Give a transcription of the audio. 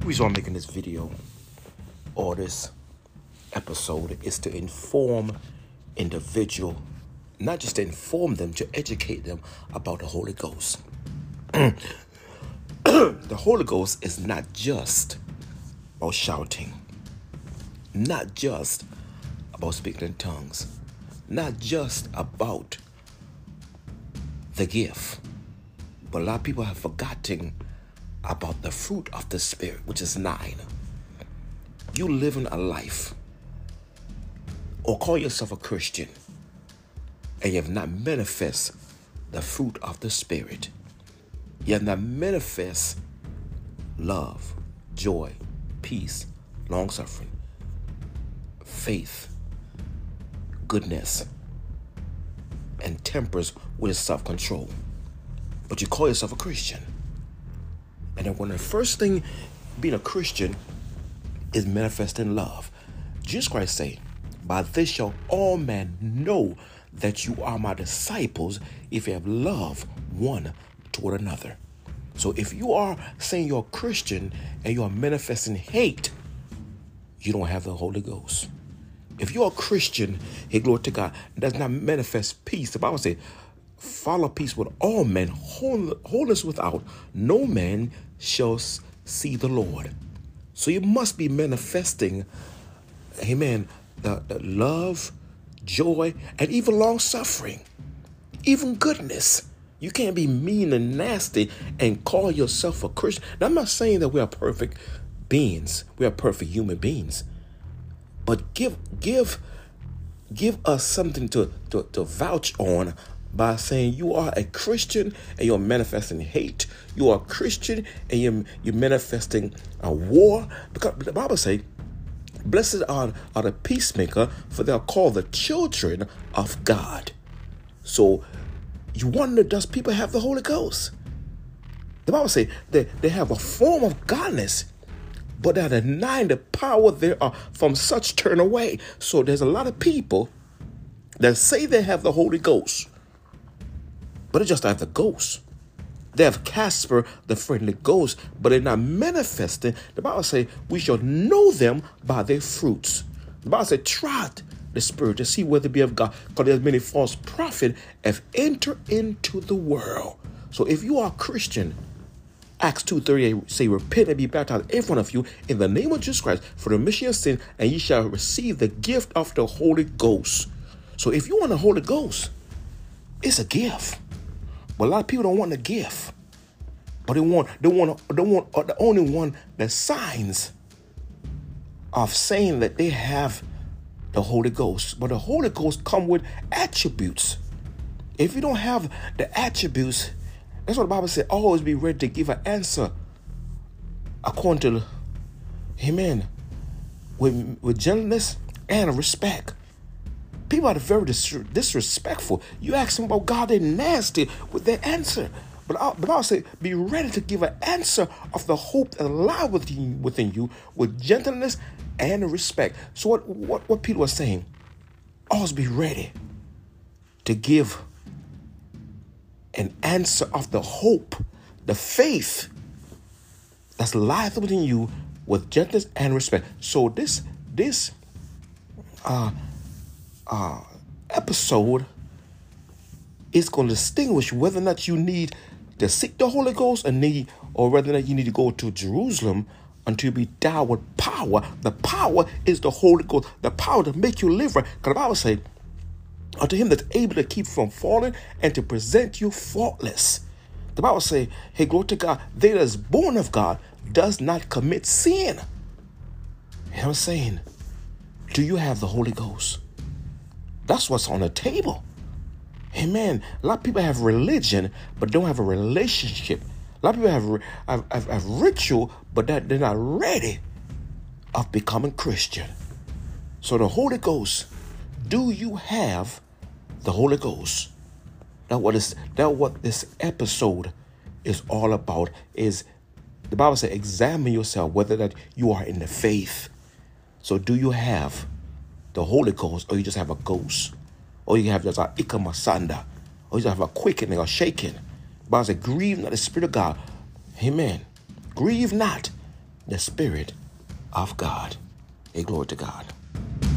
reason I'm making this video or this episode is to inform individual, not just to inform them, to educate them about the Holy Ghost. The Holy Ghost is not just about shouting, not just about speaking in tongues, not just about the gift, but a lot of people have forgotten about the fruit of the Spirit, which is 9. You living a life or call yourself a Christian and you have not manifest the fruit of the Spirit. You have not manifest love, joy, peace, long-suffering, faith, goodness, and tempers with self-control. But you call yourself a Christian. And then when the first thing being a Christian is manifesting love. Jesus Christ say, by this shall all men know that you are my disciples if you have love one toward another. So if you are saying you're a Christian and you are manifesting hate, you don't have the Holy Ghost. If you're a Christian, hey, glory to God, does not manifest peace. The Bible says, follow peace with all men, wholeness without. No man shall see the Lord. So you must be manifesting, amen, the love, joy, and even long-suffering, even goodness. You can't be mean and nasty and call yourself a Christian. Now, I'm not saying that we are perfect beings. We are perfect human beings. But give us something to vouch on by saying you are a Christian and you're manifesting hate. You are a Christian and you're manifesting a war. Because the Bible says, blessed are the peacemaker, for they are called the children of God. So you wonder, does people have the Holy Ghost? The Bible says that they have a form of godliness, but they are denying the power thereof. From such turn away. So there's a lot of people that say they have the Holy Ghost, but they just have the ghost. They have Casper, the friendly ghost, but they're not manifesting. The Bible says we shall know them by their fruits. The Bible says try the Spirit to see whether it be of God, because there's many false prophets have entered into the world. So if you are a Christian, Acts 2:38 say, repent and be baptized, every one of you, in the name of Jesus Christ, for the remission of sin, and ye shall receive the gift of the Holy Ghost. So if you want the Holy Ghost, it's a gift. But a lot of people don't want the gift. But they want the only one that signs of saying that they have the Holy Ghost. But the Holy Ghost come with attributes. If you don't have the attributes, that's what the Bible said, always be ready to give an answer according to, amen, with gentleness and respect. People are very disrespectful. You ask them about God, they're nasty with their answer. But the Bible says, be ready to give an answer of the hope that lies within you with gentleness and respect. So what people are saying, always be ready to give an answer of the hope, the faith that's lies within you with gentleness and respect. So this episode is going to distinguish whether or not you need to seek the Holy Ghost or whether or not you need to go to Jerusalem until you be endowed with power. The power is the Holy Ghost, the power to make you live right. Because the Bible says, unto him that's able to keep from falling and to present you faultless. The Bible says, hey, glory to God, they that is born of God does not commit sin. You know what I'm saying? Do you have the Holy Ghost? That's what's on the table. Amen. A lot of people have religion, but don't have a relationship. A lot of people have ritual, but they're not ready of becoming Christian. So the Holy Ghost, do you have the Holy Ghost? That's what this episode is all about. Is the Bible says, examine yourself whether that you are in the faith. So do you have the Holy Ghost, or you just have a ghost, or you have just a ikamasanda, or you just have a quickening or shaking? The Bible says, grieve not the Spirit of God. Amen. Grieve not. the Spirit of God. Hey, glory to God.